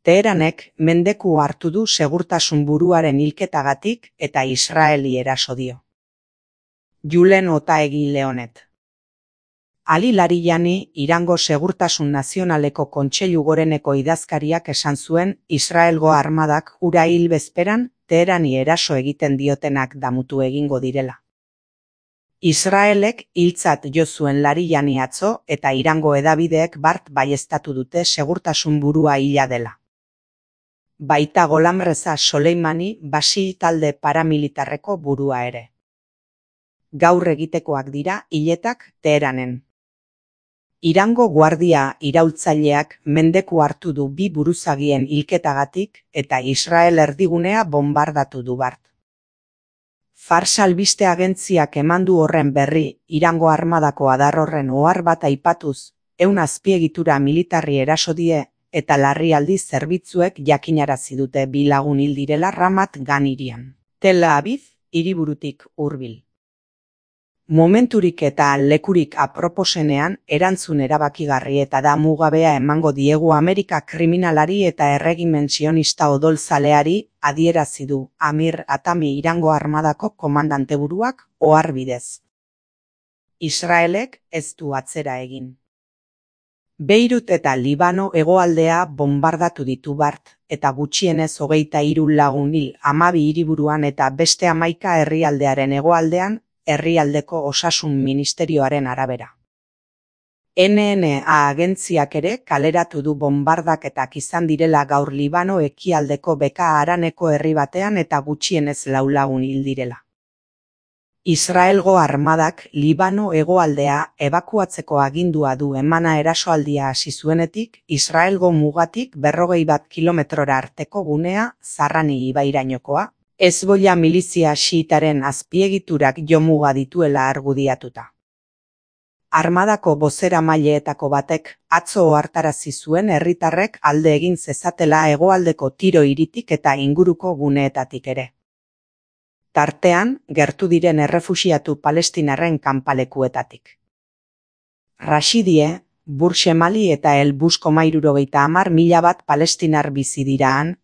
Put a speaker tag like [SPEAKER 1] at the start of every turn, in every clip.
[SPEAKER 1] Teheranek mendeku hartu du segurtasun buruaren hilketagatik eta Israeli eraso dio. Julen Otaegi Leonet. Ali Larijani, Irango Segurtasun Nazionaleko Kontseilu Goreneko idazkariak esan zuen Israelgo armadak ura hil bezperan Teherani eraso egiten diotenak damutu egingo direla. Israelek hiltzat jo zuen Larijani atzo eta Irango hedabideek bart baieztatu dute segurtasun burua hila dela. Baita Golam Reza Soleimani Basi talde paramilitarreko burua ere. Gaur egitekoak dira hiletak Teheranen. Irango guardia iraultzaileak mendeku hartu du bi buruzagien hilketagatik eta Israel erdigunea bombardatu du bart. Fars albiste agentziak eman du horren berri Irango armadako adar horren ohar bat aipatuz, 100 azpiegitura militarri eraso die eta larrialdi zerbitzuek jakinarazi dute 2 lagun hil direla Ramat Gan hirian. Tel Aviv hiriburutik hurbil. Momenturik eta lekurik aproposenean erantzun erabakigarri eta da mugabea emango diegu Amerika kriminalari eta erregimen sionista odolzaleari adierazi du Amir Hatami Irango armadako komandante buruak ohar bidez. Israelek ez du atzera egin. Beirut eta Libano hegoaldea bombardatu ditu bart eta gutxienez 23 lagun hil 12 hiriburuan eta beste 11 herrialdearen hegoaldean herrialdeko osasun ministerioaren arabera. NNA agentziak ere kaleratu du bombardaketak izan direla gaur Libano ekialdeko Beka Haraneko herri batean eta gutxienez 4 lagun hil direla. Israelgo armadak Libano hegoaldea ebakuatzeko agindua du emana erasoaldia hasi zuenetik Israelgo mugatik 41 kilometrora arteko gunea Zarrani ibairainokoa, Hezbollah milizia xiitaren azpiegiturak jomuga dituela argudiatuta. Armadako bozeramaileetako batek atzo ohartarazi zuen herritarrek alde egin zezatela hegoaldeko Tiro hiritik eta inguruko guneetatik ere. Tartean, gertu diren errefuxiatu palestinarren kanpalekuetatik. Rashidie, Burshemali eta El Busko 70.000 palestinar bizi dira han.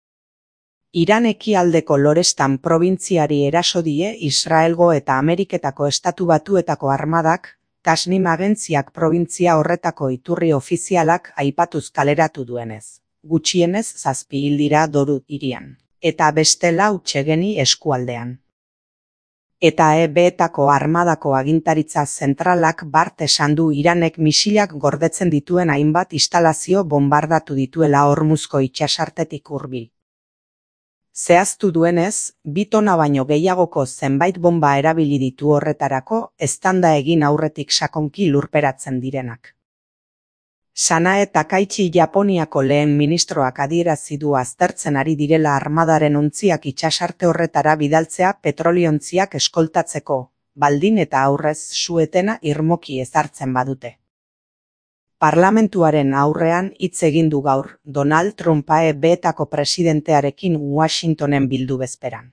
[SPEAKER 1] Iran ekialdeko Lorestan probintziari eraso die Israelgo eta Ameriketako Estatu Batuetako armadak, Tasnim agentziak probintzia horretako iturri ofizialak aipatuz kaleratu duenez. Gutxienez 7 hil dira Doru hirian, eta beste 4 Txegeni eskualdean. Eta EB-etako armadako agintaritza zentralak bart esan du Iranek misilak gordetzen dituen hainbat instalazio bombardatu dituela Hormuzko itsasartetik hurbil. Zehaztu duenez, 2 tona baino gehiagoko zenbait bomba erabili ditu horretarako eztanda egin aurretik sakonki lurperatzen direnak. Sanae Takaichi Japoniako lehen ministroak adierazi du aztertzen ari direla armadaren ontziak itsasarte horretara bidaltzea petroliontziak eskoltatzeko, baldin eta aurrez su-etena irmoki ezartzen badute. Parlamentuaren aurrean hitz egin du gaur Donald Trump EB-etako presidentearekin Washingtonen bildu bezperan.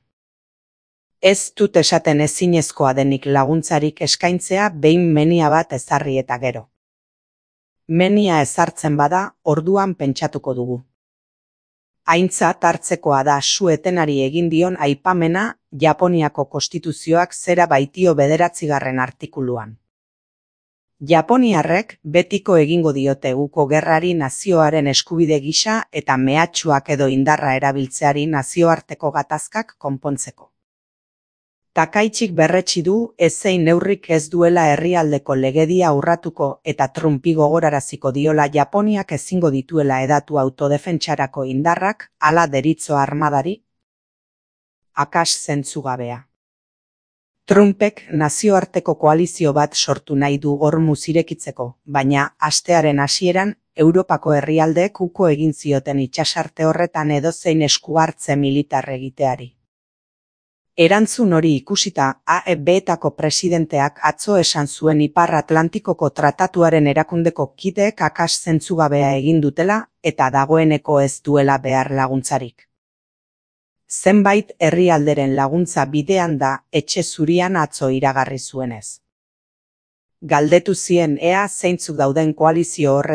[SPEAKER 1] Ez dut esaten ezinezkoa denik laguntzarik eskaintzea behin menia bat ezarri eta gero. Menia ezartzen bada, orduan pentsatuko dugu. Aintzat hartzekoa da su-etenari egin dion aipamena Japoniako konstituzioak zera baitio 9. artikuluan. Japoniarrek betiko egingo diote uko gerrari nazioaren eskubide gisa eta mehatxuak edo indarra erabiltzeari nazioarteko gatazkak konpontzeko. Takaitxik berretsi du ezein neurrik ez duela herrialdeko legedia urratuko eta Trumpi gogoraraziko diola Japoniak ezingo dituela hedatu autodefentsarako indarrak hala deritzo armadari. Akas zentzugabea. Trumpek nazioarteko koalizio bat sortu nahi du Hormuz irekitzeko, baina astearen hasieran Europako herrialdeek uko egin zioten itsasarte horretan edozein esku hartze militar egiteari. Erantzun hori ikusita, AEB-etako presidenteak atzo esan zuen Ipar Atlantikoko tratatuaren erakundeko kideek akas zentzugabea egin dutela eta dagoeneko ez duela behar laguntzarik. Zenbait herrialderen laguntza bidean da etxe zurian atzo iragarri zuenez. Galdetu zien ea zeintzuk dauden koalizio horretan,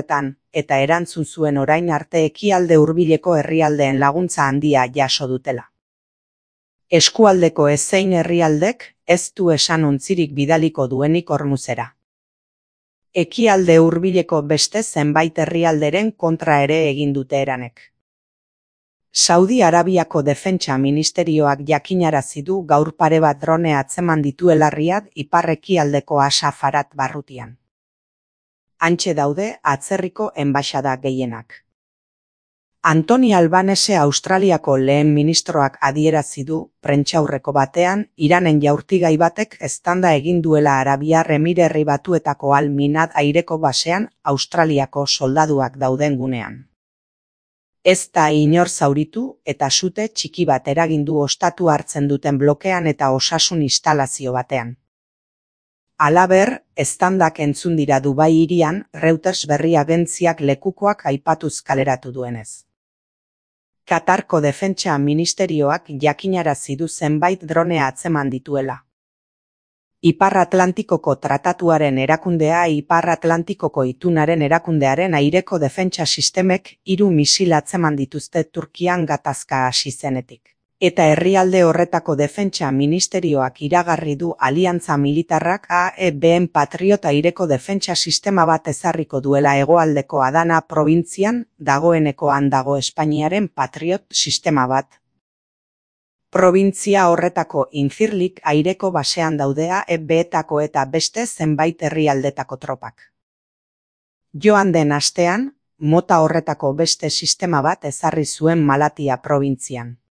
[SPEAKER 1] eta erantzun zuen orain arte ekialde hurbileko herrialdeen laguntza handia jaso dutela. Eskualdeko ezein herrialdek ez du esan ontzirik bidaliko duenik Hormuzera. Ekialde hurbileko beste zenbait herrialderen kontra ere egin dute eranek. Saudi Arabiako Defentsa Ministerioak jakinarazi du gaur pare bat drone atzeman dituela Riad ipar-ekialdeko Asafarat barrutian. Hantxe daude atzerriko enbaxada gehienak. Antoni Albanese Australiako lehen ministroak adierazi du prentsaurreko batean Iranen jaurtigai batek eztanda egin duela Arabiar Emirerri Batuetako Al-Minad aireko basean Australiako soldaduak dauden gunean. Ez da inor zauritu eta sute txiki bat eragin du ostatu hartzen duten blokean eta osasun instalazio batean. Halaber, eztandak entzun dira Dubai hirian, Reuters berri agentziak lekukoak aipatuz kaleratu duenez. Katarko Defentsa Ministerioak jakinarazi du zenbait drone atzeman dituela. Ipar Atlantikoko Tratatuaren erakundea Ipar Atlantikoko Itunaren erakundearen aireko defentsa sistemek 3 misil atzeman dituzte Turkian gatazka hasi zenetik. Eta herrialde horretako Defentsa Ministerioak iragarri du aliantza militarrak AEBen Patriot aireko defentsa sistema bat ezarriko duela hegoaldeko Adana probintzian dagoeneko han dago Espainiaren Patriot sistema bat. Probintzia horretako Incirlik aireko basean daudea AEBetako eta beste zenbait herrialdetako tropak. Joan den astean, mota horretako beste sistema bat ezarri zuen Malatia probintzian.